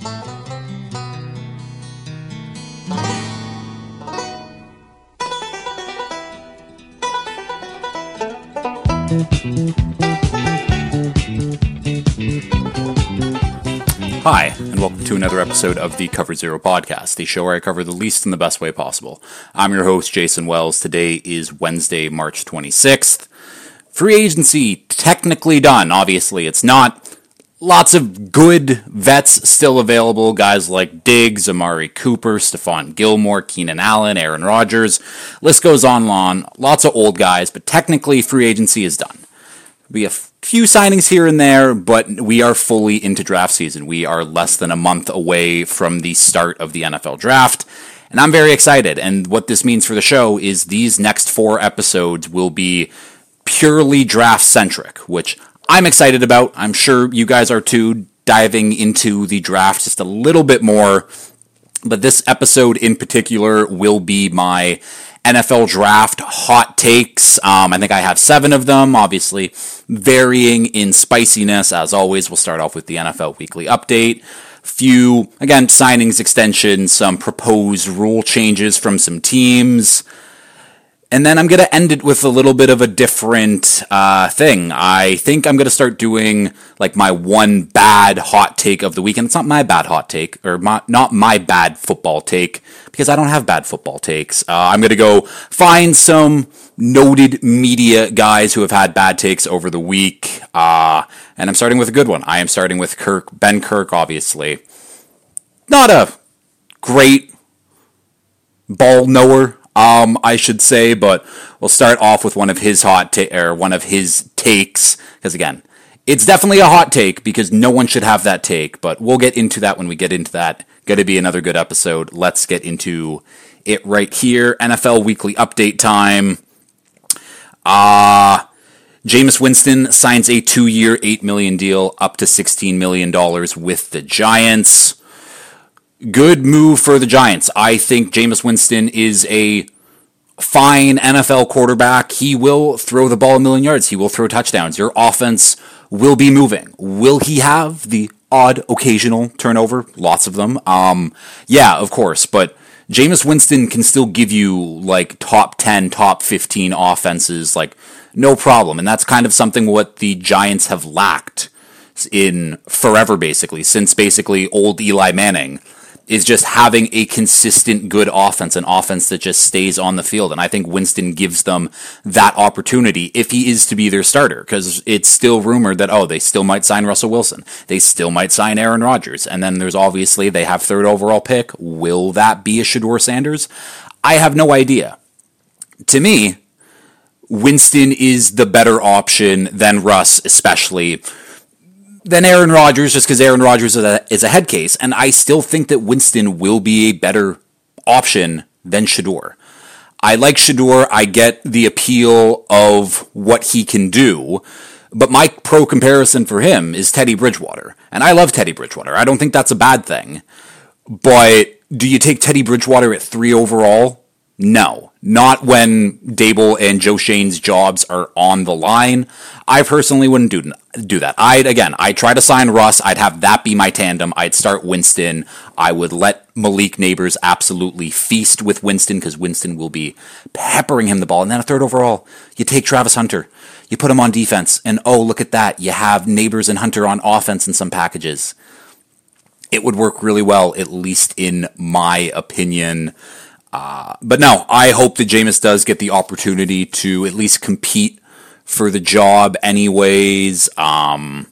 Hi, and welcome to another episode of the Cover Zero podcast, the show where I cover the least in the best way possible. I'm your host, Jason Wells. Today is Wednesday, March 26th. Free agency technically done. Obviously, it's not. Lots of good vets still available. Guys like Diggs, Amari Cooper, Stephon Gilmore, Keenan Allen, Aaron Rodgers. List goes on and on. Lots of old guys, but technically free agency is done. We have few signings here and there, but we are fully into draft season. We are less than a month away from the start of the NFL draft, and I'm very excited. And what this means for the show is these next 4 episodes will be purely draft-centric, which I'm excited about. I'm sure you guys are too, diving into the draft just a little bit more. But this episode in particular will be my NFL draft hot takes. I think I have 7 of them, obviously varying in spiciness. As always, we'll start off with the NFL Weekly Update. Few, again, signings, extensions, some proposed rule changes from some teams. And then I'm going to end it with a little bit of a different thing. I think I'm going to start doing like my one bad hot take of the week. And it's not my bad hot take, or not my bad football take, because I don't have bad football takes. I'm going to go find some noted media guys who have had bad takes over the week. And I'm starting with a good one. I am starting with Ben Kirk, obviously. Not a great ball knower, I should say, but we'll start off with one of his one of his takes, because again, it's definitely a hot take because no one should have that take, but we'll get into that when we get into that. Going to be another good episode. Let's get into it right here. NFL Weekly Update time. Jameis Winston signs a 2-year, $8 million deal up to $16 million with the Giants. Good move for the Giants. I think Jameis Winston is a fine NFL quarterback. He will throw the ball 1,000,000 yards. He will throw touchdowns. Your offense will be moving. Will he have the odd occasional turnover? Lots of them. Yeah, of course. But Jameis Winston can still give you like top 10, top 15 offenses, like no problem. And that's kind of something what the Giants have lacked in forever, basically, since basically old Eli Manning, is just having a consistent good offense, an offense that just stays on the field. And I think Winston gives them that opportunity if he is to be their starter, because it's still rumored that, they still might sign Russell Wilson. They still might sign Aaron Rodgers. And then there's obviously, they have 3rd overall pick. Will that be a Shedeur Sanders? I have no idea. To me, Winston is the better option than Russ, especially than Aaron Rodgers, just because Aaron Rodgers is a head case, and I still think that Winston will be a better option than Shedeur. I like Shedeur. I get the appeal of what he can do, but my pro comparison for him is Teddy Bridgewater, and I love Teddy Bridgewater. I don't think that's a bad thing, but do you take Teddy Bridgewater at 3 overall? No, not when Dable and Joe Shane's jobs are on the line. I personally wouldn't do that. I'd try to sign Russ. I'd have that be my tandem. I'd start Winston. I would let Malik Neighbors absolutely feast with Winston, because Winston will be peppering him the ball. And then a 3rd overall, you take Travis Hunter. You put him on defense, and look at that. You have Neighbors and Hunter on offense in some packages. It would work really well, at least in my opinion. But no, I hope that Jameis does get the opportunity to at least compete for the job anyways. Jameis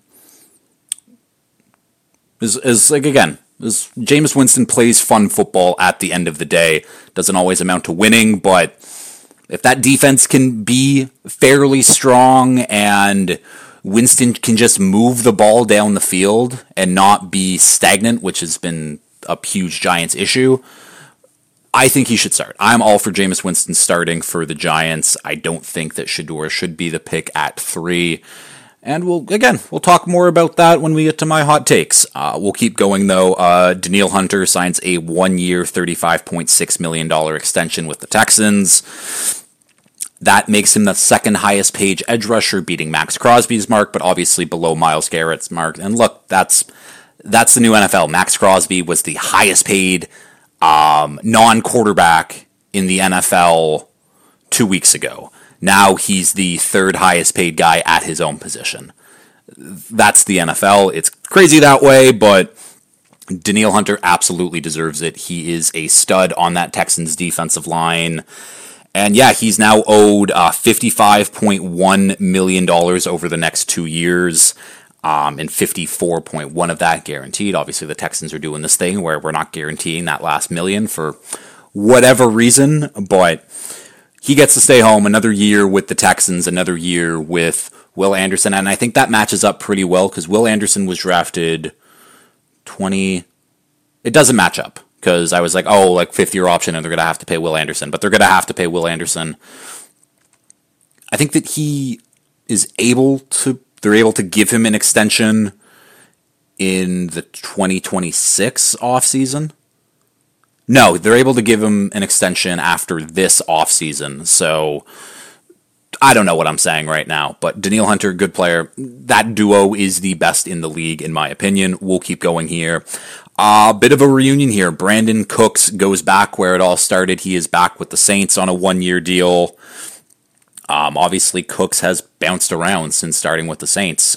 Winston plays fun football at the end of the day. Doesn't always amount to winning, but if that defense can be fairly strong and Winston can just move the ball down the field and not be stagnant, which has been a huge Giants issue, I think he should start. I'm all for Jameis Winston starting for the Giants. I don't think that Shedeur should be the pick at 3. And we'll talk more about that when we get to my hot takes. We'll keep going, though. Danielle Hunter signs a 1-year, $35.6 million extension with the Texans. That makes him the 2nd highest paid edge rusher, beating Max Crosby's mark, but obviously below Myles Garrett's mark. And look, that's That's the new NFL. Max Crosby was the highest paid non-quarterback in the NFL 2 weeks ago. Now he's the third highest paid guy at his own position. That's the NFL. It's crazy that way, but Danielle Hunter absolutely deserves it. He is a stud on that Texans defensive line. And yeah, he's now owed $55.1 million over the next 2 years, and 54.1 of that guaranteed. Obviously, the Texans are doing this thing where we're not guaranteeing that last million for whatever reason, but he gets to stay home another year with the Texans, another year with Will Anderson, and I think that matches up pretty well because Will Anderson was drafted 20. It doesn't match up. Because I was like, oh, like fifth-year option, and they're going to have to pay Will Anderson. But they're going to have to pay Will Anderson. I think that he is able to, they're able to give him an extension in the 2026 offseason. No, they're able to give him an extension after this offseason. So I don't know what I'm saying right now. But Danielle Hunter, good player. That duo is the best in the league, in my opinion. We'll keep going here. A bit of a reunion here. Brandon Cooks goes back where it all started. He is back with the Saints on a 1-year deal. Obviously, Cooks has bounced around since starting with the Saints.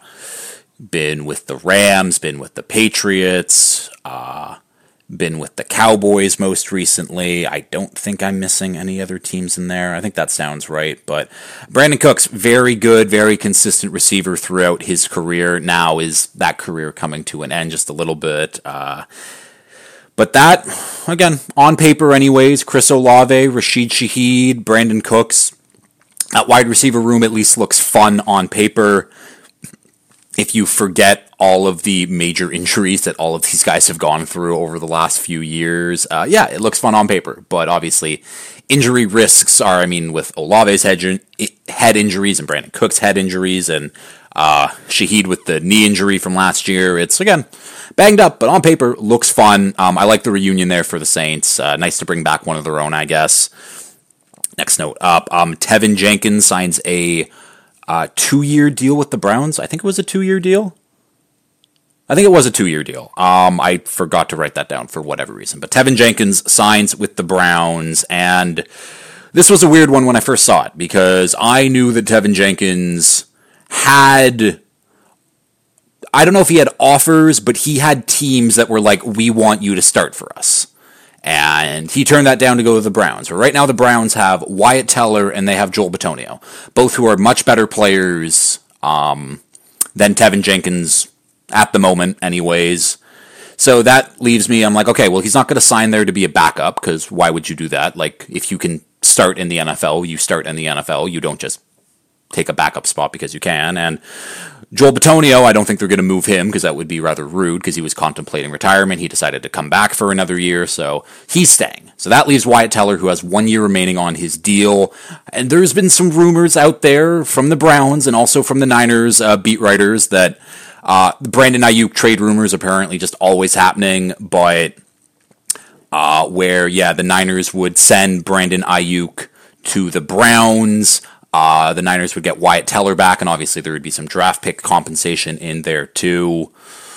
Been with the Rams, been with the Patriots, been with the Cowboys most recently. I don't think I'm missing any other teams in there. I think that sounds right. But Brandon Cooks, very good, very consistent receiver throughout his career. Now is that career coming to an end just a little bit. But that, again, on paper anyways, Chris Olave, Rashid Shaheed, Brandon Cooks, that wide receiver room at least looks fun on paper. If you forget all of the major injuries that all of these guys have gone through over the last few years, yeah, it looks fun on paper. But obviously, injury risks are, I mean, with Olave's head injuries and Brandon Cook's head injuries and Shaheed with the knee injury from last year, it's, again, banged up, but on paper, looks fun. I like the reunion there for the Saints. Nice to bring back one of their own, I guess. Next note up, Tevin Jenkins signs a 2-year deal with the Browns. I think it was a 2-year deal. I forgot to write that down for whatever reason. But Tevin Jenkins signs with the Browns, and this was a weird one when I first saw it, because I knew that Tevin Jenkins had, I don't know if he had offers, but he had teams that were like, we want you to start for us. And he turned that down to go to the Browns. Right now the Browns have Wyatt Teller and they have Joel Bitonio, both who are much better players than Tevin Jenkins at the moment anyways. So that leaves me, I'm like, okay, well, he's not going to sign there to be a backup, because why would you do that? Like, if you can start in the NFL, you start in the NFL. You don't just take a backup spot because you can. And Joel Bitonio, I don't think they're going to move him because that would be rather rude, because he was contemplating retirement. He decided to come back for another year, so he's staying. So that leaves Wyatt Teller, who has 1 year remaining on his deal. And there's been some rumors out there from the Browns and also from the Niners beat writers that Brandon Ayuk trade rumors apparently just always happening, but where, yeah, the Niners would send Brandon Ayuk to the Browns. The Niners would get Wyatt Teller back, and obviously there would be some draft pick compensation in there too.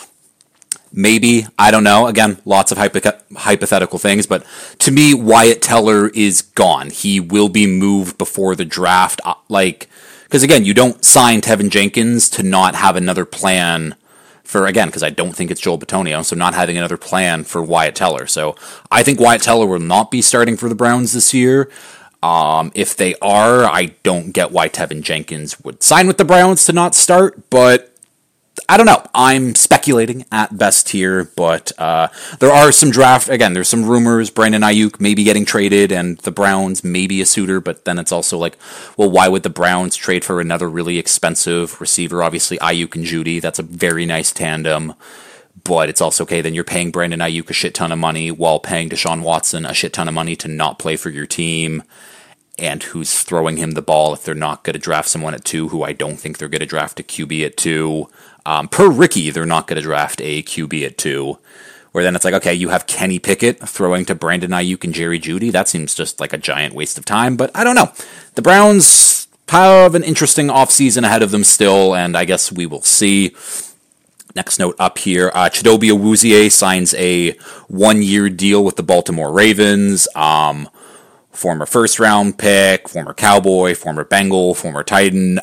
Maybe, I don't know. Again, lots of hypothetical things, but to me, Wyatt Teller is gone. He will be moved before the draft. Because again, you don't sign Tevin Jenkins to not have another plan for, again, because I don't think it's Joel Bitonio, so not having another plan for Wyatt Teller. So I think Wyatt Teller will not be starting for the Browns this year. If they are, I don't get why Tevin Jenkins would sign with the Browns to not start, but I don't know. I'm speculating at best here, but there are some there's some rumors, Brandon Ayuk maybe getting traded, and the Browns may be a suitor, but then it's also like, well, why would the Browns trade for another really expensive receiver? Obviously, Ayuk and Jeudy, that's a very nice tandem. But it's also, okay, then you're paying Brandon Ayuk a shit ton of money while paying Deshaun Watson a shit ton of money to not play for your team. And who's throwing him the ball if they're not going to draft someone at 2, who I don't think they're going to draft a QB at 2. Per Ricky, they're not going to draft a QB at 2. Where then it's like, okay, you have Kenny Pickett throwing to Brandon Ayuk and Jerry Jeudy. That seems just like a giant waste of time. But I don't know. The Browns have an interesting offseason ahead of them still, and I guess we will see. Next note up here, Chidobe Awuzie signs a 1-year deal with the Baltimore Ravens. Former first-round pick, former Cowboy, former Bengal, former Titan.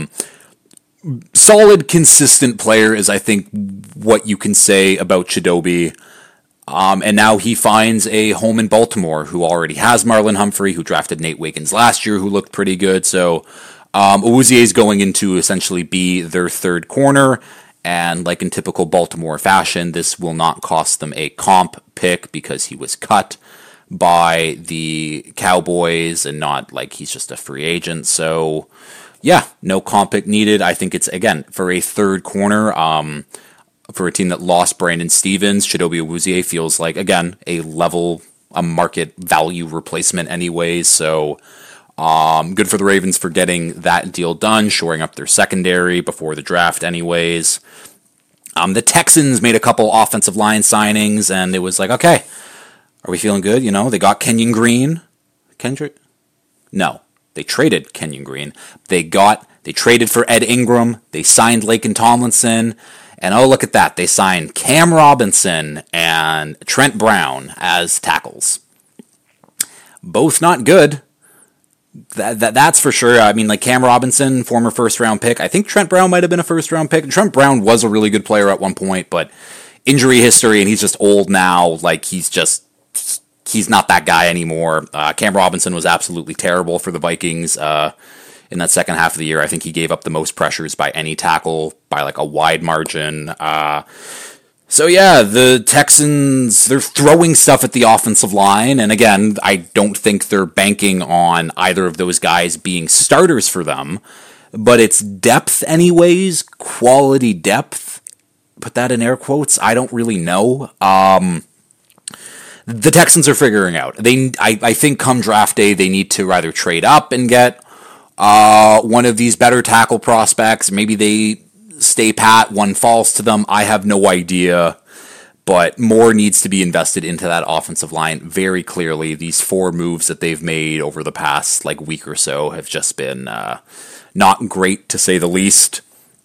Solid, consistent player is, I think, what you can say about Chidobe. And now he finds a home in Baltimore, who already has Marlon Humphrey, who drafted Nate Wiggins last year, who looked pretty good. So Awuzie is going in to essentially be their third corner. And like in typical Baltimore fashion, this will not cost them a comp pick because he was cut by the Cowboys and not like he's just a free agent. So, yeah, no comp pick needed. I think it's, again, for a third corner, for a team that lost Brandon Stevens, Chidobe Awuzie feels like, again, a market value replacement anyways. So, good for the Ravens for getting that deal done, shoring up their secondary before the draft anyways. The Texans made a couple offensive line signings, and it was like, okay, are we feeling good? You know, they got Kenyon Green. No, they traded Kenyon Green. They traded for Ed Ingram. They signed Laken Tomlinson. And oh, look at that. They signed Cam Robinson and Trent Brown as tackles. Both not good. That's for sure. I mean, like Cam Robinson, former first-round pick. I think Trent Brown might have been a first-round pick. Trent Brown was a really good player at one point, but injury history, and he's just old now. Like, he's not that guy anymore. Cam Robinson was absolutely terrible for the Vikings in that second half of the year. I think he gave up the most pressures by any tackle by like a wide margin. So yeah, the Texans, they're throwing stuff at the offensive line, and again, I don't think they're banking on either of those guys being starters for them, but it's depth anyways, quality depth. Put that in air quotes. I don't really know. The Texans are figuring out. I think come draft day, they need to either trade up and get one of these better tackle prospects. Maybe they stay pat, one falls to them. I have no idea, but more needs to be invested into that offensive line very clearly. These 4 moves that they've made over the past like week or so have just been not great, to say the least.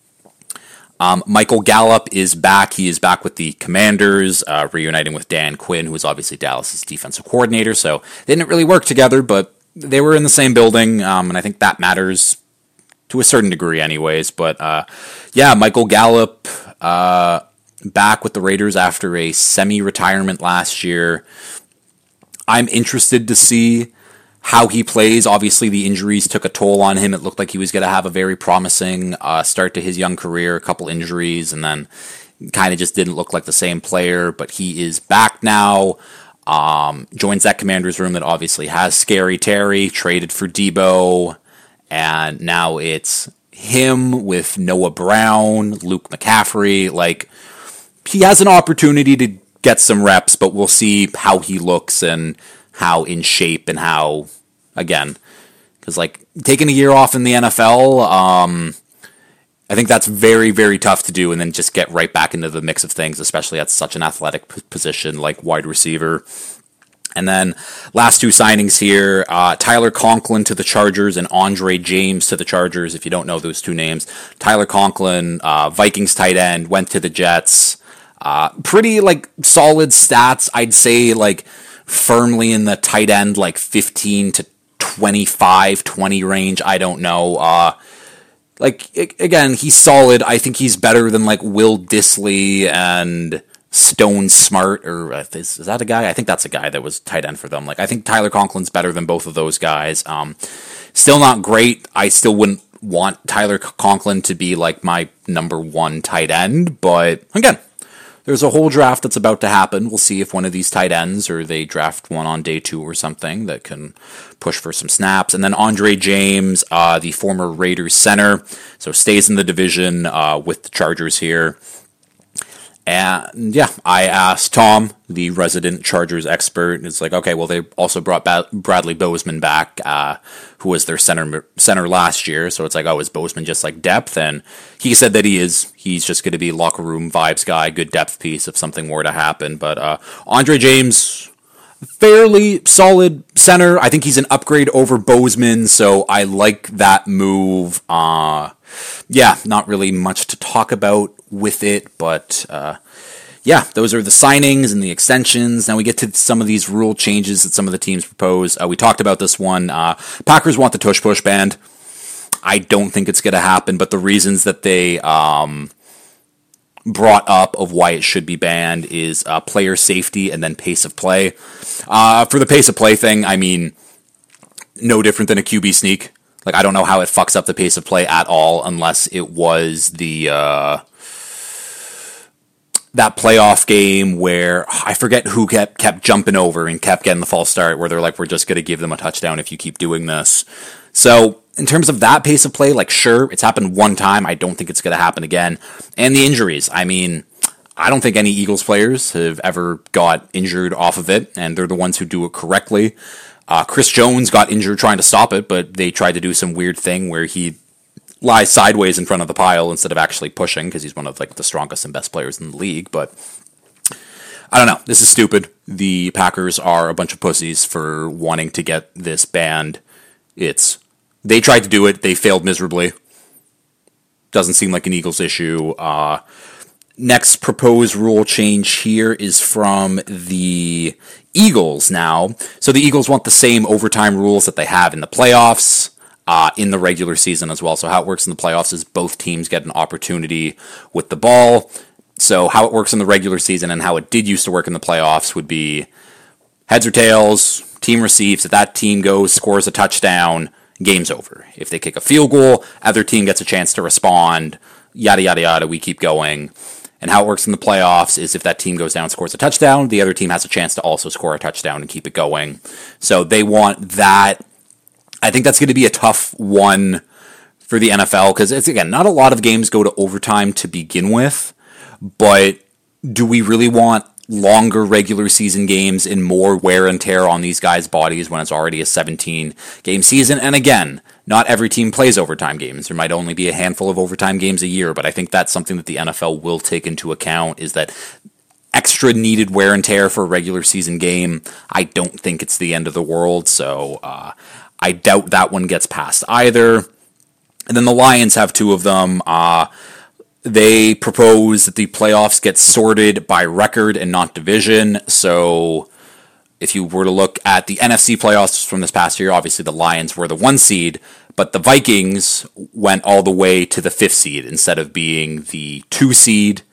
Michael Gallup is back. He is back with the Commanders, reuniting with Dan Quinn, who was obviously Dallas's defensive coordinator. So they didn't really work together, but they were in the same building, and I think that matters to a certain degree anyways. But yeah, Michael Gallup back with the Raiders after a semi-retirement last year. I'm interested to see how he plays. Obviously, the injuries took a toll on him. It looked like he was going to have a very promising start to his young career, a couple injuries, and then kind of just didn't look like the same player. But he is back now. Joins that Commanders room that obviously has Scary Terry, traded for Debo, and now it's him with Noah Brown, Luke McCaffrey. Like, he has an opportunity to get some reps, but we'll see how he looks and how in shape and how, again, because like taking a year off in the NFL, I think that's very, very tough to do and then just get right back into the mix of things, especially at such an athletic position like wide receiver. And then last 2 signings here, Tyler Conklin to the Chargers and Andre James to the Chargers. If you don't know those 2 names, Tyler Conklin, Vikings tight end, went to the Jets. Pretty like solid stats. I'd say like firmly in the tight end, like 15 to 25, 20 range. I don't know. Again, he's solid. I think he's better than like Will Dissly and Stone Smart, or is that a guy? I think that's a guy that was tight end for them. Like, I think Tyler Conklin's better than both of those guys. Still not great. I still wouldn't want Tyler Conklin to be like my number 1 tight end, but again, there's a whole draft that's about to happen. We'll see if one of these tight ends, or they draft one on day 2 or something that can push for some snaps. And then Andre James, the former Raiders center, so stays in the division with the Chargers here. And yeah, I asked Tom, the resident Chargers expert, and it's like, okay, well, they also brought Bradley Bozeman back, who was their center last year. So it's like, oh, is Bozeman just like depth? And he said that he is. He's just going to be locker room vibes guy, good depth piece if something were to happen. But Andre James, fairly solid center. I think he's an upgrade over Bozeman, so I like that move. Yeah, not really much to talk about with it, but yeah, those are the signings and the extensions. Now we get to some of these rule changes that some of the teams propose. We talked about this one. Packers want the tush push band. I don't think it's going to happen, but the reasons that they brought up of why it should be banned is player safety and then pace of play. For the pace of play thing, I mean, no different than a QB sneak. Like, I don't know how it fucks up the pace of play at all unless it was the that playoff game where I forget who kept jumping over and kept getting the false start where they're like, we're just going to give them a touchdown if you keep doing this. So in terms of that pace of play, like, sure, it's happened one time. I don't think it's going to happen again. And the injuries, I mean, I don't think any Eagles players have ever got injured off of it, and they're the ones who do it correctly. Chris Jones got injured trying to stop it, but they tried to do some weird thing where he lies sideways in front of the pile instead of actually pushing, because he's one of like the strongest and best players in the league. But I don't know. This is stupid. The Packers are a bunch of pussies for wanting to get this banned. They tried to do it. They failed miserably. Doesn't seem like an Eagles issue. Next proposed rule change here is from the Eagles now. So the Eagles want the same overtime rules that they have in the playoffs, in the regular season as well. So how it works in the playoffs is both teams get an opportunity with the ball. So how it works in the regular season and how it did used to work in the playoffs would be heads or tails, team receives. If that team scores a touchdown, game's over. If they kick a field goal, other team gets a chance to respond, yada, yada, yada, we keep going. And how it works in the playoffs is if that team goes down and scores a touchdown, the other team has a chance to also score a touchdown and keep it going. So they want that. I think that's going to be a tough one for the NFL because, it's, again, not a lot of games go to overtime to begin with, but do we really want longer regular season games and more wear and tear on these guys' bodies when it's already a 17-game season? And again, not every team plays overtime games. There might only be a handful of overtime games a year, but I think that's something that the NFL will take into account, is that extra needed wear and tear for a regular season game. I don't think it's the end of the world, so I doubt that one gets passed either. And then the Lions have two of them. They propose that the playoffs get sorted by record and not division. So if you were to look at the NFC playoffs from this past year, obviously the Lions were the 1 seed, but the Vikings went all the way to the 5th seed instead of being the 2 seed,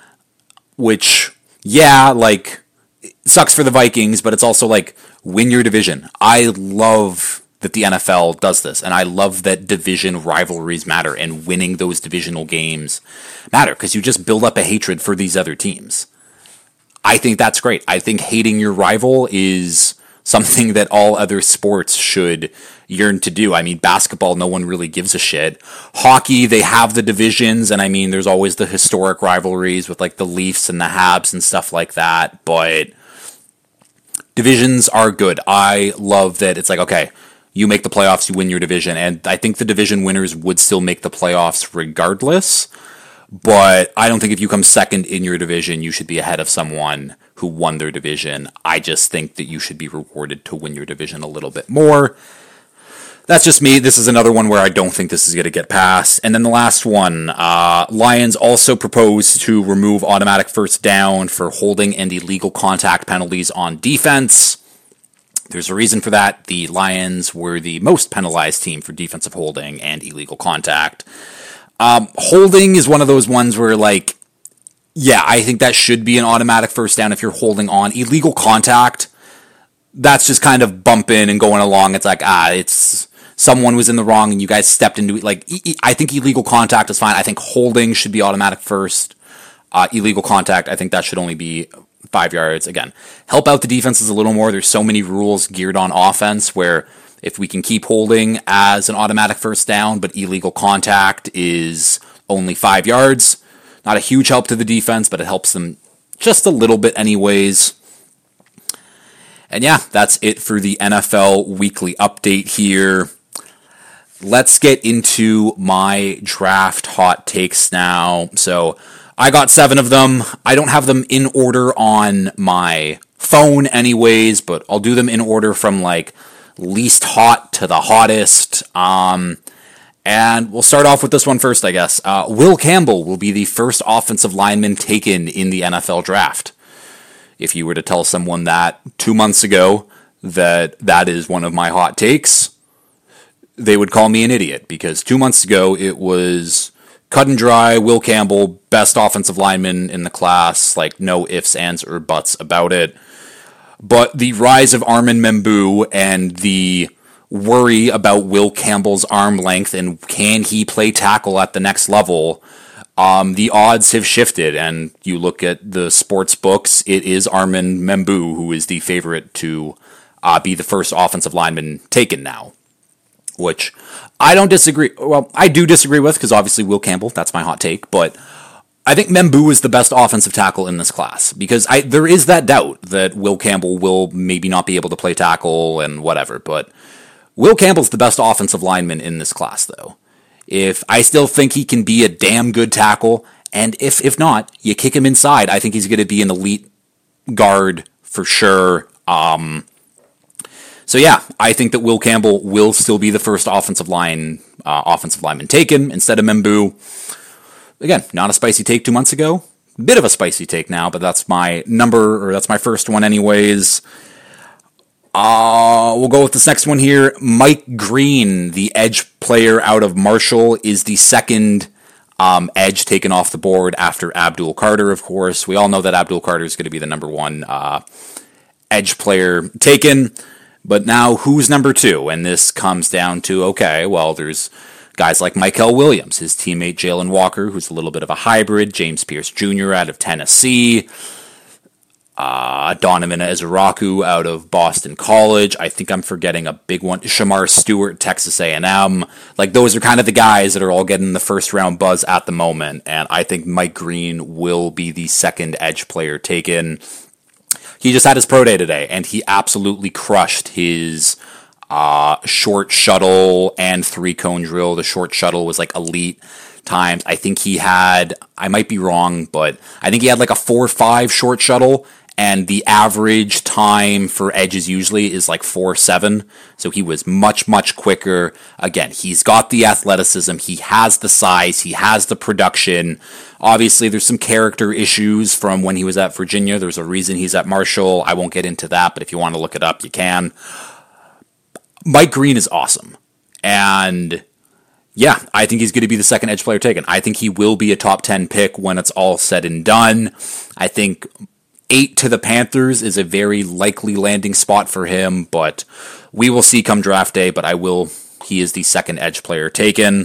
which, yeah, like, it sucks for the Vikings, but it's also like, win your division. I love that the NFL does this, and I love that division rivalries matter, and winning those divisional games matter, because you just build up a hatred for these other teams. I think that's great. I think hating your rival is something that all other sports should yearn to do. I mean, basketball, no one really gives a shit. Hockey, they have the divisions, and I mean, there's always the historic rivalries with like the Leafs and the Habs and stuff like that, but divisions are good. I love that it's like, okay, you make the playoffs, you win your division, and I think the division winners would still make the playoffs regardless, but I don't think if you come second in your division, you should be ahead of someone who won their division. I just think that you should be rewarded to win your division a little bit more. That's just me. This is another one where I don't think this is going to get passed. And then the last one, Lions also propose to remove automatic first down for holding and illegal contact penalties on defense. There's a reason for that. The Lions were the most penalized team for defensive holding and illegal contact. Holding is one of those ones where, like, yeah, I think that should be an automatic first down if you're holding on. Illegal contact, that's just kind of bumping and going along. It's like, it's someone was in the wrong and you guys stepped into it. Like, I think illegal contact is fine. I think holding should be automatic first. Illegal contact, I think that should only be 5 yards. Again, help out the defenses a little more. There's so many rules geared on offense where if we can keep holding as an automatic first down, but illegal contact is only 5 yards, not a huge help to the defense, but it helps them just a little bit anyways. And yeah, that's it for the NFL weekly update here. Let's get into my draft hot takes now. So I got 7 of them. I don't have them in order on my phone anyways, but I'll do them in order from like least hot to the hottest. And we'll start off with this one first, I guess. Will Campbell will be the first offensive lineman taken in the NFL draft. If you were to tell someone that 2 months ago that is one of my hot takes, they would call me an idiot, because 2 months ago it was cut and dry, Will Campbell, best offensive lineman in the class, like no ifs, ands, or buts about it. But the rise of Armin Membu and the worry about Will Campbell's arm length and can he play tackle at the next level, the odds have shifted, and you look at the sports books, it is Armin Membu who is the favorite to be the first offensive lineman taken now, which I don't disagree. Well, I do disagree with, because obviously Will Campbell, that's my hot take, but I think Membu is the best offensive tackle in this class, because there is that doubt that Will Campbell will maybe not be able to play tackle and whatever, but Will Campbell's the best offensive lineman in this class, though. If I still think he can be a damn good tackle, and if not, you kick him inside, I think he's going to be an elite guard for sure. So yeah, I think that Will Campbell will still be the first offensive lineman taken instead of Membu. Again, not a spicy take 2 months ago. Bit of a spicy take now, but that's my that's my first one anyways. We'll go with this next one here. Mike Green, the edge player out of Marshall, is the second edge taken off the board after Abdul Carter, of course. We all know that Abdul Carter is going to be the number one edge player taken. But now, who's number two? And this comes down to, okay, well, there's guys like Mykel Williams, his teammate Jalen Walker, who's a little bit of a hybrid, James Pierce Jr. out of Tennessee, Donovan Ezeraku out of Boston College. I think I'm forgetting a big one. Shamar Stewart, Texas A&M. Like, those are kind of the guys that are all getting the first round buzz at the moment. And I think Mike Green will be the second edge player taken. He just had his pro day today, and he absolutely crushed his short shuttle and 3-cone drill. The short shuttle was like elite times. I think he had, I might be wrong, but I think he had like a 4.5 short shuttle, and the average time for edges usually is like 4.7. So he was much, much quicker. Again, he's got the athleticism, he has the size, he has the production. Obviously, there's some character issues from when he was at Virginia. There's a reason he's at Marshall. I won't get into that, but if you want to look it up, you can. Mike Green is awesome. And yeah, I think he's going to be the second edge player taken. I think he will be a top 10 pick when it's all said and done. I think 8 to the Panthers is a very likely landing spot for him, but we will see come draft day, but he is the second edge player taken.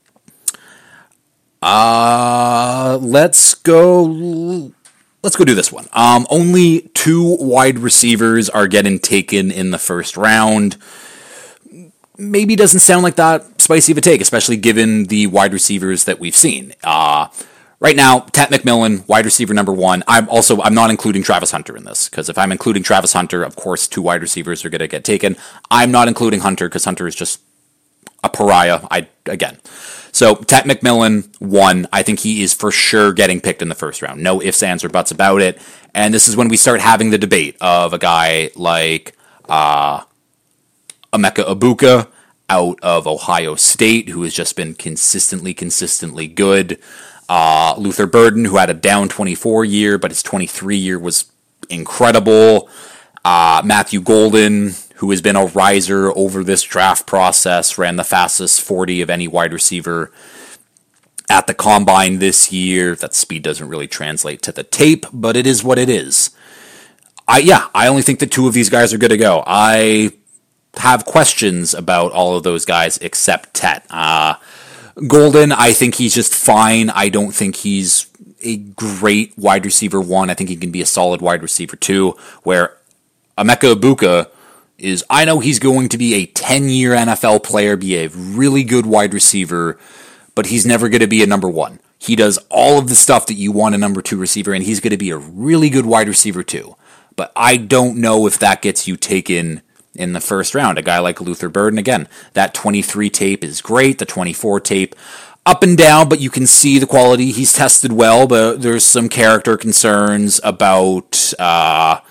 Let's go do this one. Only 2 wide receivers are getting taken in the first round. Maybe doesn't sound like that spicy of a take, especially given the wide receivers that we've seen. Right now, Ted McMillan, wide receiver number 1. I'm not including Travis Hunter in this, because if I'm including Travis Hunter, of course 2 wide receivers are going to get taken. I'm not including Hunter, because Hunter is just a pariah. So Ted McMillan, 1. I think he is for sure getting picked in the first round. No ifs, ands, or buts about it. And this is when we start having the debate of a guy like Emeka Ibuka out of Ohio State, who has just been consistently good. Luther Burden, who had a down 24 year, but his 23 year was incredible. Matthew Golden, who has been a riser over this draft process, ran the fastest 40 of any wide receiver at the combine this year. That speed doesn't really translate to the tape, but it is what it is. I only think that 2 of these guys are good to go. I have questions about all of those guys except Tet. Golden, I think he's just fine. I don't think he's a great wide receiver 1. I think he can be a solid wide receiver 2, where Emeka Ibuka is, I know he's going to be a 10-year NFL player, be a really good wide receiver, but he's never going to be a number 1. He does all of the stuff that you want a number 2 receiver, and he's going to be a really good wide receiver 2. But I don't know if that gets you taken in the first round. A guy like Luther Burden, again, that 23 tape is great, the 24 tape, up and down, but you can see the quality. He's tested well, but there's some character concerns about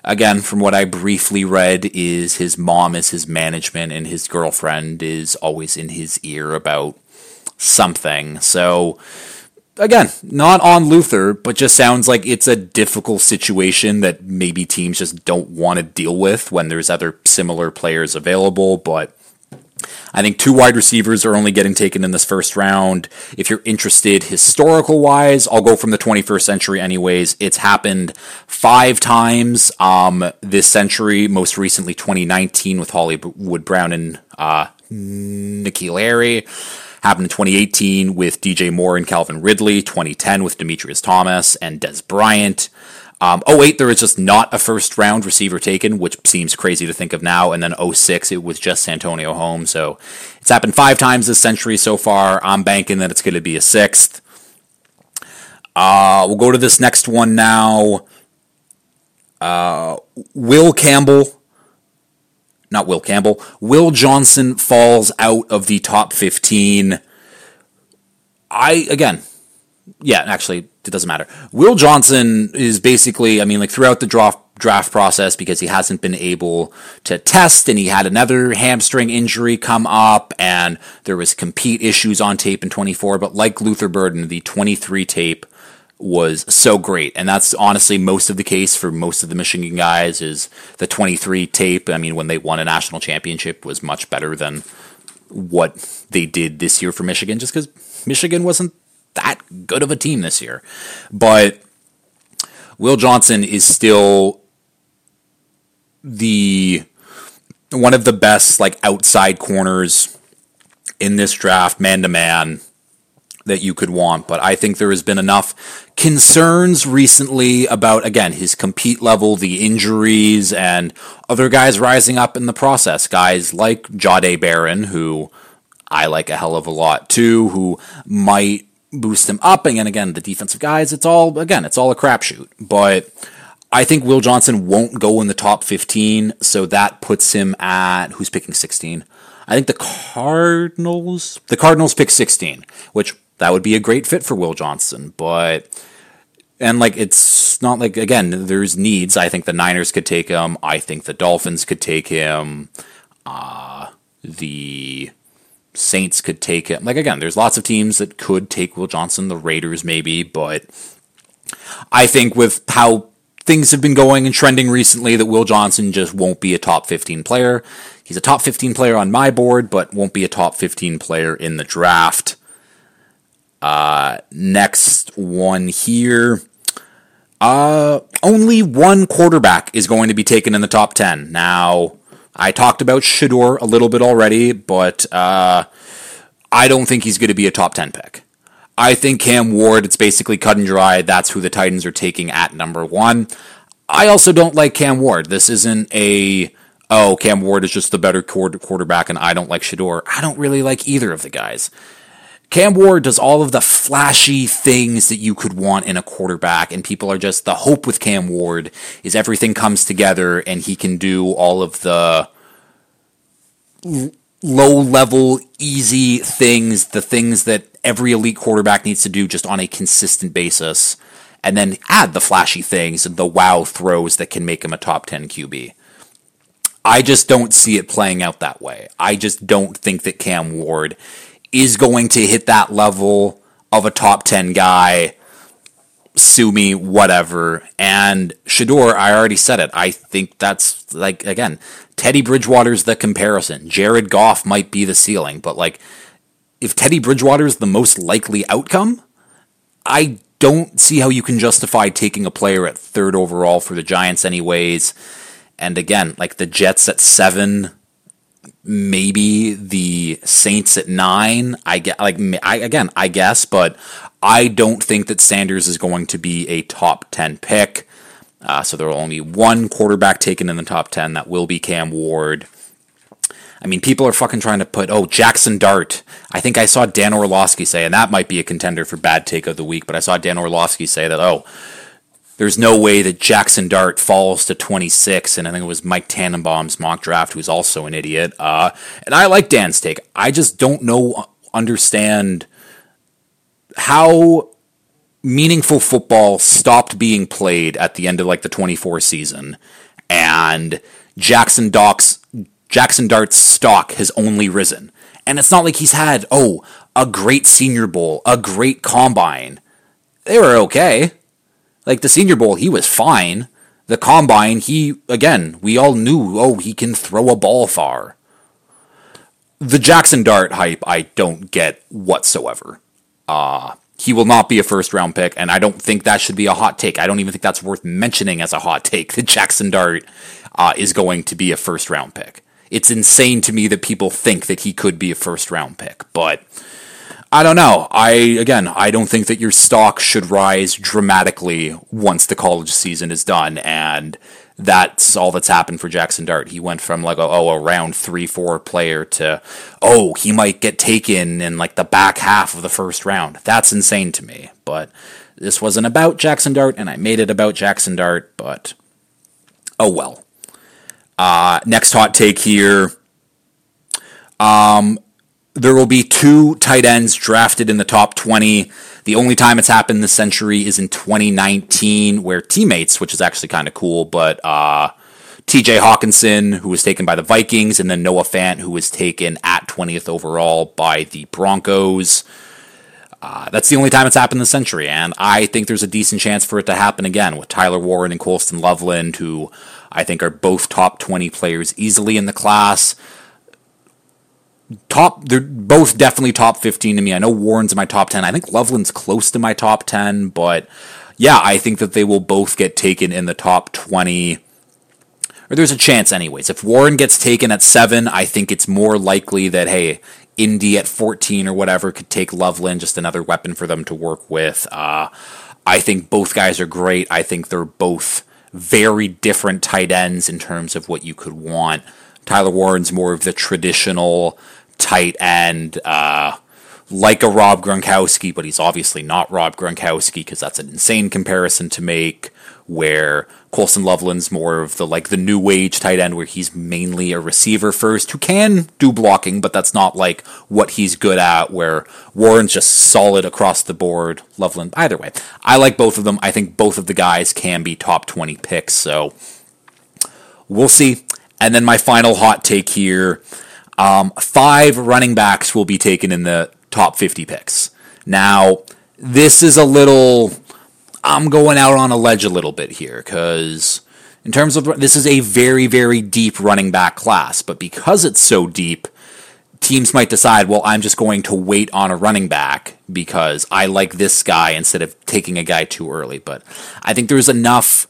Again, from what I briefly read, is his mom is his management and his girlfriend is always in his ear about something. So, again, not on Luther, but just sounds like it's a difficult situation that maybe teams just don't want to deal with when there's other similar players available. But I think 2 wide receivers are only getting taken in this first round. If you're interested historical wise, I'll go from the 21st century anyways. It's happened 5 times this century, most recently 2019 with Hollywood Brown and N'Keal Harry. Happened in 2018 with DJ Moore and Calvin Ridley. 2010 with Demetrius Thomas and Des Bryant. 08, there was just not a first-round receiver taken, which seems crazy to think of now. And then 06, it was just Santonio Holmes. So it's happened 5 times this century so far. I'm banking that it's going to be a 6th. We'll go to this next one now. Will Johnson falls out of the top 15. It doesn't matter. Will Johnson is basically, throughout the draft process, because he hasn't been able to test, and he had another hamstring injury come up, and there was compete issues on tape in 24, but like Luther Burden, the 23 tape was so great, and that's honestly most of the case for most of the Michigan guys, is the 23 tape, when they won a national championship, was much better than what they did this year for Michigan, just because Michigan wasn't that good of a team this year. But Will Johnson is still one of the best outside corners in this draft, man-to-man, that you could want. But I think there has been enough concerns recently about, again, his compete level, the injuries, and other guys rising up in the process. Guys like Jahdae Barron, who I like a hell of a lot too, who might boost him up. And again, the defensive guys, it's all a crapshoot. But I think Will Johnson won't go in the top 15, so that puts him at, who's picking 16? I think the Cardinals pick 16, which that would be a great fit for Will Johnson. It's not again, there's needs. I think the Niners could take him. I think the Dolphins could take him. The Saints could take him. Again, there's lots of teams that could take Will Johnson, the Raiders maybe, but I think with how things have been going and trending recently, that Will Johnson just won't be a top 15 player. He's a top 15 player on my board, but won't be a top 15 player in the draft. Next one here. Only one quarterback is going to be taken in the top 10. Now, I talked about Shedeur a little bit already, but I don't think he's going to be a top 10 pick. I think Cam Ward, it's basically cut and dry. That's who the Titans are taking at number 1. I also don't like Cam Ward. This isn't Cam Ward is just the better quarterback and I don't like Shedeur. I don't really like either of the guys. Cam Ward does all of the flashy things that you could want in a quarterback, and people are just, the hope with Cam Ward is everything comes together and he can do all of the low-level, easy things, the things that every elite quarterback needs to do just on a consistent basis, and then add the flashy things and the wow throws that can make him a top 10 QB. I just don't see it playing out that way. I just don't think that Cam Ward is going to hit that level of a top 10 guy. Sue me, whatever. And Shedeur, I already said it. I think that's, again, Teddy Bridgewater's the comparison. Jared Goff might be the ceiling, but, if Teddy Bridgewater's the most likely outcome, I don't see how you can justify taking a player at 3rd overall for the Giants anyways. And again, the Jets at 7, maybe the Saints at 9. I guess, but I don't think that Sanders is going to be a top 10 pick. So there will only be one quarterback taken in the top 10. That will be Cam Ward. People are fucking trying to put, Jackson Dart. I think I saw Dan Orlovsky say, and that might be a contender for bad take of the week, but I saw Dan Orlovsky say that, there's no way that Jackson Dart falls to 26, and I think it was Mike Tannenbaum's mock draft, who's also an idiot. And I like Dan's take. I just don't understand how meaningful football stopped being played at the end of the 24 season, and Jackson Dart's stock has only risen. And it's not like he's had, a great Senior Bowl, a great Combine. They were okay. Like, the Senior Bowl, he was fine. The Combine, we all knew, he can throw a ball far. The Jackson Dart hype, I don't get whatsoever. He will not be a first-round pick, and I don't think that should be a hot take. I don't even think that's worth mentioning as a hot take, that Jackson Dart is going to be a first-round pick. It's insane to me that people think that he could be a first-round pick, but I don't know. I don't think that your stock should rise dramatically once the college season is done, and that's all that's happened for Jackson Dart. He went from like a round 3-4 player to, he might get taken in like the back half of the first round. That's insane to me, but this wasn't about Jackson Dart, and I made it about Jackson Dart, but oh well. Next hot take here. There will be 2 tight ends drafted in the top 20. The only time it's happened this century is in 2019, where teammates, which is actually kind of cool, but TJ Hawkinson, who was taken by the Vikings, and then Noah Fant, who was taken at 20th overall by the Broncos. That's the only time it's happened this century, and I think there's a decent chance for it to happen again with Tyler Warren and Colston Loveland, who I think are both top 20 players easily in the class. They're both definitely top 15 to me. I know Warren's in my top 10. I think Loveland's close to my top 10, but yeah, I think that they will both get taken in the top 20. Or there's a chance anyways. If Warren gets taken at 7, I think it's more likely that, hey, Indy at 14 or whatever could take Loveland, just another weapon for them to work with. I think both guys are great. I think they're both very different tight ends in terms of what you could want. Tyler Warren's more of the traditional tight end, like a Rob Gronkowski, but he's obviously not Rob Gronkowski because that's an insane comparison to make, where Colston Loveland's more of the new age tight end where he's mainly a receiver first who can do blocking, but that's not like what he's good at, where Warren's just solid across the board. Loveland, either way. I like both of them. I think both of the guys can be top 20 picks, so we'll see. And then my final hot take here, 5 running backs will be taken in the top 50 picks. Now, this is I'm going out on a ledge a little bit here, because in terms of, this is a very, very deep running back class, but because it's so deep, teams might decide, well, I'm just going to wait on a running back because I like this guy instead of taking a guy too early. But I think there's enough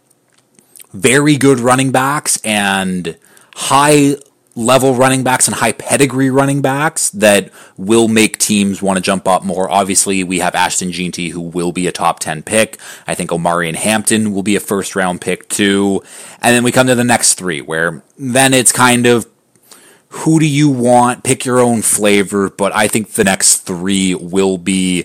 very good running backs and high-level running backs and high pedigree running backs that will make teams want to jump up more. Obviously, we have Ashton Jeanty, who will be a top 10 pick. I think Omarion Hampton will be a first-round pick, too. And then we come to the next 3, where then it's kind of, who do you want? Pick your own flavor, but I think the next 3 will be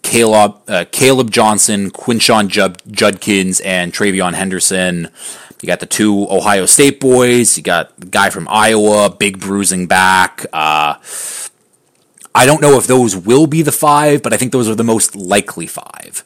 Caleb Johnson, Quinshon Judkins, and Travion Henderson. You got the 2 Ohio State boys. You got the guy from Iowa, big bruising back. I don't know if those will be the 5, but I think those are the most likely 5.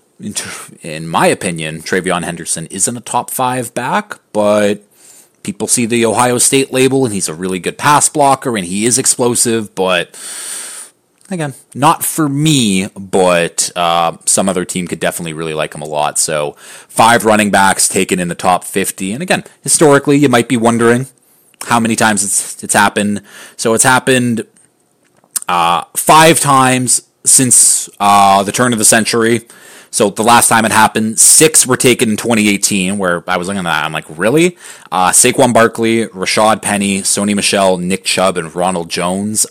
In my opinion, Travion Henderson isn't a top 5 back, but people see the Ohio State label, and he's a really good pass blocker, and he is explosive, but again, not for me, but some other team could definitely really like him a lot. So 5 running backs taken in the top 50. And again, historically, you might be wondering how many times it's happened. So it's happened 5 times since the turn of the century. So the last time it happened, 6 were taken in 2018, where I was looking at that, I'm like, really? Saquon Barkley, Rashad Penny, Sony Michel, Nick Chubb, and Ronald Jones.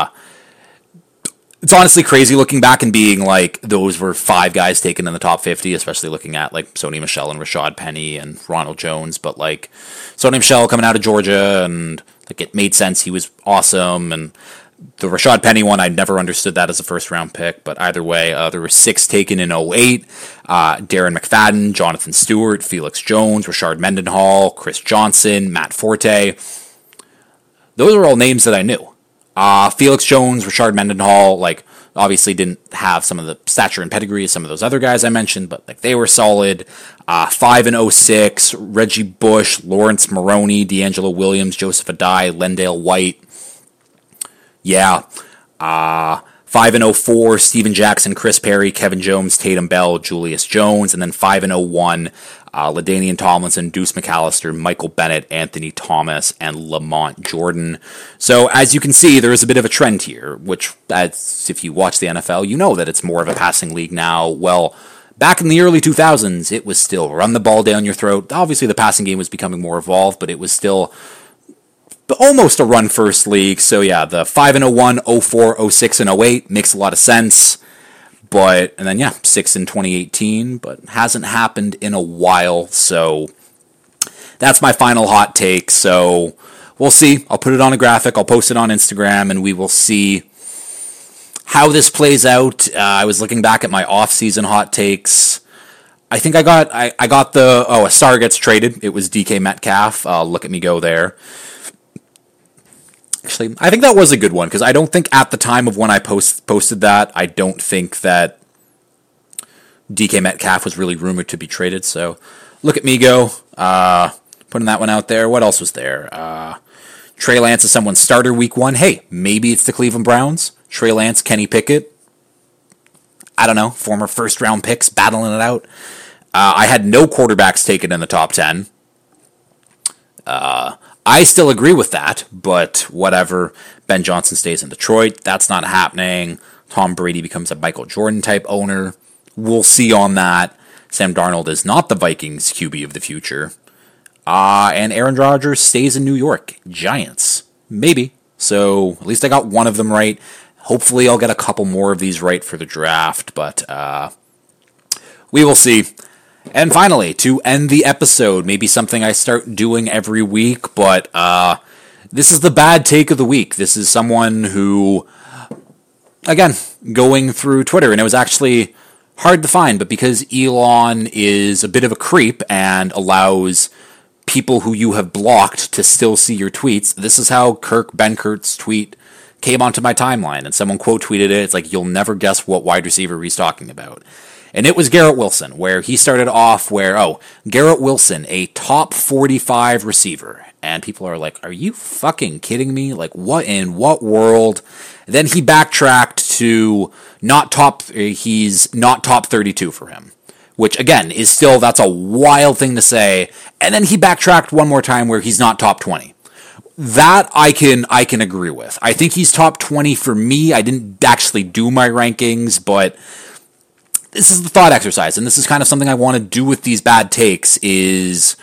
It's honestly crazy looking back and being like, those were 5 guys taken in the top 50, especially looking at like Sony Michel and Rashad Penny and Ronald Jones. But like Sony Michel coming out of Georgia, and like it made sense. He was awesome. And the Rashad Penny one, I never understood that as a first round pick. But either way, there were 6 taken in 2008. Darren McFadden, Jonathan Stewart, Felix Jones, Rashard Mendenhall, Chris Johnson, Matt Forte. Those are all names that I knew. Felix Jones, Rashard Mendenhall, like Obviously didn't have some of the stature and pedigree of some of those other guys I mentioned, but like they were solid. 5-06, Reggie Bush, Lawrence Maroney, D'Angelo Williams, Joseph Adai, Lendale White. Yeah. 5-04, Steven Jackson, Chris Perry, Kevin Jones, Tatum Bell, Julius Jones, and then 5-01, LaDainian Tomlinson, Deuce McAllister, Michael Bennett, Anthony Thomas, and Lamont Jordan. So as you can see, there is a bit of a trend here, which, as if you watch the NFL, you know that it's more of a passing league now. Well, back in the early 2000s, it was still run the ball down your throat. Obviously, the passing game was becoming more evolved, but it was still almost a run-first league. So yeah, the 5-01, 04, 06, and 08 makes a lot of sense. And then, 6 in 2018, but hasn't happened in a while, so that's my final hot take. So we'll see. I'll put it on a graphic. I'll post it on Instagram, and we will see how this plays out. I was looking back at my off-season hot takes. I think I got a star gets traded. It was DK Metcalf. Look at me go there. Actually, I think that was a good one, because I don't think at the time of when I posted that, I don't think that DK Metcalf was really rumored to be traded. So, look at me go. Putting that one out there. What else was there? Trey Lance is someone's starter week 1. Hey, maybe it's the Cleveland Browns. Trey Lance, Kenny Pickett. I don't know. Former first-round picks battling it out. I had no quarterbacks taken in the top 10. I still agree with that, but whatever. Ben Johnson stays in Detroit. That's not happening. Tom Brady becomes a Michael Jordan-type owner. We'll see on that. Sam Darnold is not the Vikings QB of the future. And Aaron Rodgers stays in New York. Giants. Maybe. So at least I got one of them right. Hopefully I'll get a couple more of these right for the draft, but we will see. And finally, to end the episode, maybe something I start doing every week, but this is the bad take of the week. This is someone who, again, going through Twitter, and it was actually hard to find, but because Elon is a bit of a creep and allows people who you have blocked to still see your tweets, this is how Kirk Benkert's tweet came onto my timeline, and someone quote tweeted it. It's like, you'll never guess what wide receiver he's talking about. And it was Garrett Wilson, where he started off Garrett Wilson, a top 45 receiver. And people are like, are you fucking kidding me? Like, what in what world? Then he backtracked to he's not top 32 for him. Which, again, is still, that's a wild thing to say. And then he backtracked one more time where he's not top 20. That I can agree with. I think he's top 20 for me. I didn't actually do my rankings, but this is the thought exercise, and this is kind of something I want to do with these bad takes, is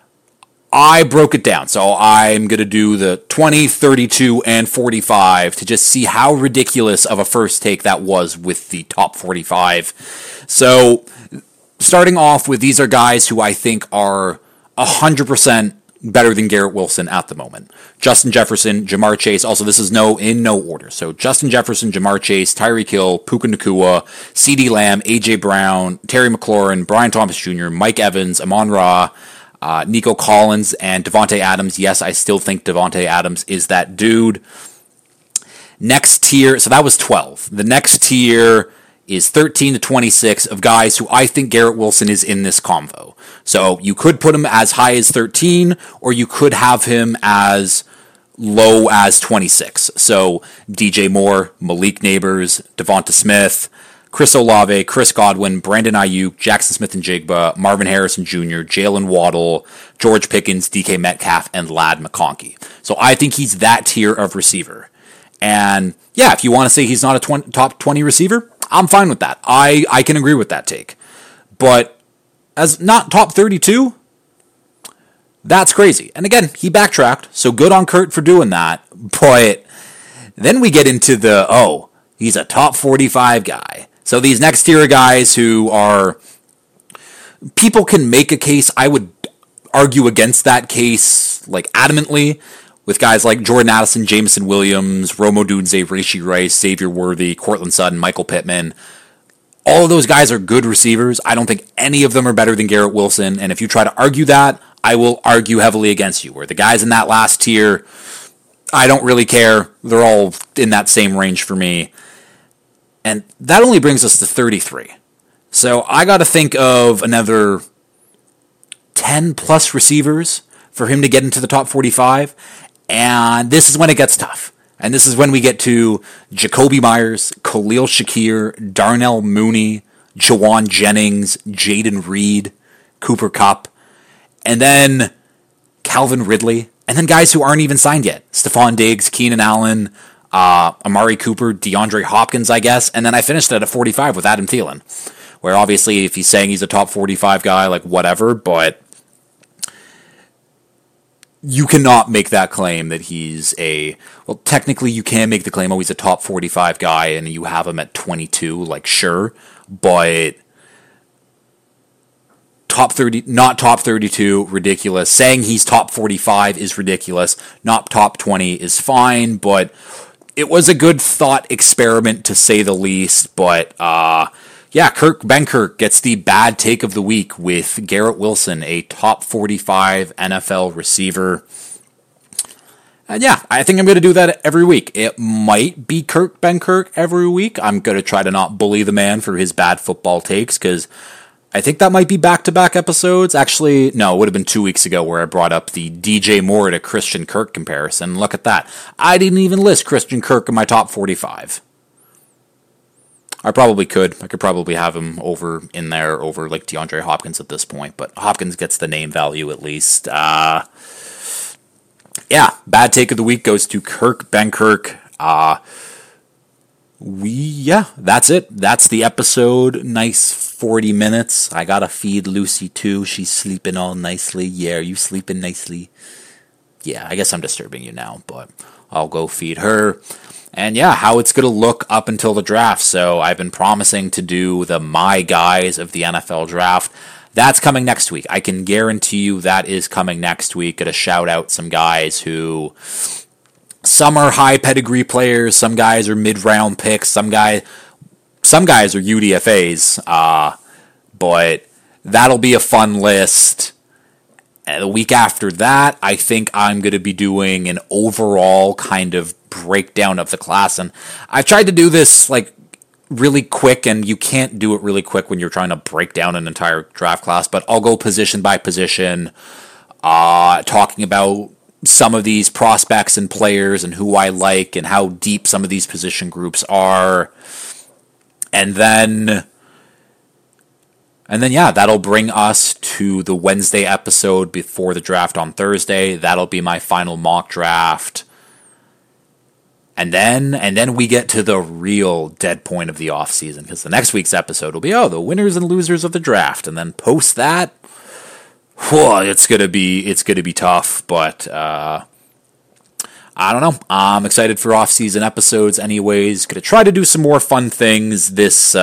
I broke it down. So I'm going to do the 20, 32, and 45 to just see how ridiculous of a first take that was with the top 45. So starting off with, these are guys who I think are 100% better than Garrett Wilson at the moment. Justin Jefferson, Jamar Chase. Also, this is in no order. So Justin Jefferson, Jamar Chase, Tyreek Hill, Puka Nacua, CeeDee Lamb, A.J. Brown, Terry McLaurin, Brian Thomas Jr., Mike Evans, Amon-Ra, Nico Collins, and Devontae Adams. Yes, I still think Devontae Adams is that dude. Next tier, so that was 12. The next tier is 13 to 26 of guys who I think Garrett Wilson is in this convo. So you could put him as high as 13, or you could have him as low as 26. So DJ Moore, Malik Neighbors, Devonta Smith, Chris Olave, Chris Godwin, Brandon Ayuk, Jackson Smith-Njigba, Marvin Harrison Jr., Jalen Waddle, George Pickens, DK Metcalf, and Ladd McConkey. So I think he's that tier of receiver. And yeah, if you want to say he's not a top 20 receiver, I'm fine with that. I can agree with that take. But as not top 32, that's crazy. And again, he backtracked, so good on Kurt for doing that. But then we get into he's a top 45 guy. So these next tier of guys who are, people can make a case. I would argue against that case like adamantly, with guys like Jordan Addison, Jameson Williams, Rome Odunze, Rashee Rice, Xavier Worthy, Cortland Sutton, Michael Pittman. All of those guys are good receivers. I don't think any of them are better than Garrett Wilson. And if you try to argue that, I will argue heavily against you. Where the guys in that last tier, I don't really care. They're all in that same range for me. And that only brings us to 33. So I got to think of another 10 plus receivers for him to get into the top 45. And this is when it gets tough. And this is when we get to Jacoby Myers, Khalil Shakir, Darnell Mooney, Jawan Jennings, Jaden Reed, Cooper Kupp, and then Calvin Ridley, and then guys who aren't even signed yet. Stephon Diggs, Keenan Allen, Amari Cooper, DeAndre Hopkins, I guess. And then I finished it at 45 with Adam Thielen, where obviously if he's saying he's a top 45 guy, like whatever, but you cannot make that claim that he's well, technically you can make the claim, oh, he's a top 45 guy and you have him at 22, like sure, but top 30, not top 32, ridiculous. Saying he's top 45 is ridiculous. Not top 20 is fine, but it was a good thought experiment to say the least, but yeah, Kurt Benkirk gets the bad take of the week with Garrett Wilson, a top 45 NFL receiver. And yeah, I think I'm going to do that every week. It might be Kurt Benkirk every week. I'm going to try to not bully the man for his bad football takes, because I think that might be back-to-back episodes. Actually, no, it would have been 2 weeks ago where I brought up the DJ Moore to Christian Kirk comparison. Look at that. I didn't even list Christian Kirk in my top 45. I probably could. I could probably have him over in there over like DeAndre Hopkins at this point, but Hopkins gets the name value at least. Yeah, bad take of the week goes to Kurt Benkirk. That's it. That's the episode. Nice 40 minutes. I gotta feed Lucy too. She's sleeping all nicely. Yeah, are you sleeping nicely? Yeah, I guess I'm disturbing you now, but I'll go feed her. And yeah, how it's going to look up until the draft. So I've been promising to do the My Guys of the NFL draft. That's coming next week. I can guarantee you that is coming next week. Going to shout out some guys who, some are high pedigree players, some guys are mid-round picks, some guys are UDFAs, but that'll be a fun list. And the week after that, I think I'm going to be doing an overall kind of breakdown of the class. And I've tried to do this like really quick, and you can't do it really quick when you're trying to break down an entire draft class, but I'll go position by position, talking about some of these prospects and players and who I like and how deep some of these position groups are. And then yeah, that'll bring us to the Wednesday episode before the draft on Thursday. That'll be my final mock draft. And then we get to the real dead point of the offseason, because the next week's episode will be, the winners and losers of the draft. And then post that, it's gonna be tough, but I don't know. I'm excited for off-season episodes anyways. Gonna try to do some more fun things this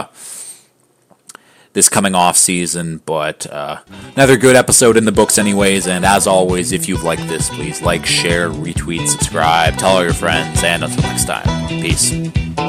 coming off season, but another good episode in the books anyways. And as always, if you've liked this, please like, share, retweet, subscribe, tell all your friends, and until next time, peace.